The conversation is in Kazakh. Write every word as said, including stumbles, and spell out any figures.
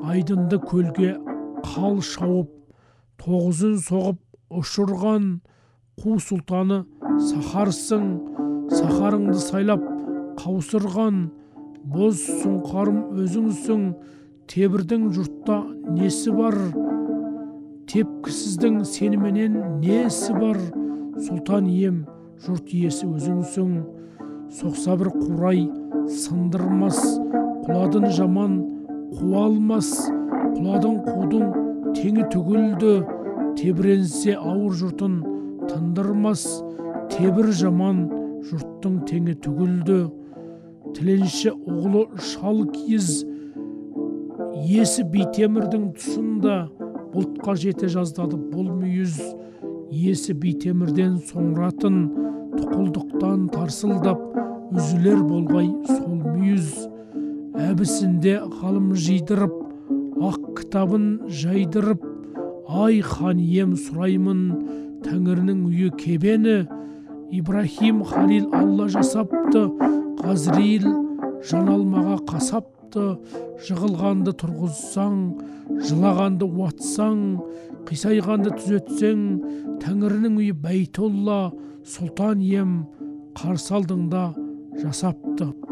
айдынды көлге қал шауып, тоғызын соғып ұшырған қу сұлтаны сахарсың, сахарыңды сайлап қаусырған боз сұңқарым өзіңсің. Тебірдің жұртта несі бар, тепкісіздің сеніменен несі бар. Сұлтан ием, жұрт иесі өзіңсің. Соқса бір қурай сындырмас, құладын жаман қуа алмас. Құладың қудың теңі түгілді, тебіренсе ауыр жұртын тындырмас. Тебір жаман жұрттың теңі түгілді. Тіленші оғлы шал киіз, есі бейтемірдің тұсында, бұлтқа жете жаздады бұл мүйіз. Есі бейтемірден соңратын, тұқылдықтан тарсылдап, үзілер болғай сол мүйіз. Әбісінде ғалым жидырып, ақ кітабын жайдырып, ай хан ием сұраймын, Тәңірінің үйі кебені. Ибрахим Халил Алла жасапты, Ғазриил жаналмаға қасапты. Жығылғанды тұрғызсаң, жылағанды уатсаң, қисайғанды түзетсең, Тәңірінің үйі Бәйтолла, сұлтан ием қарсы алдыңда жасапты.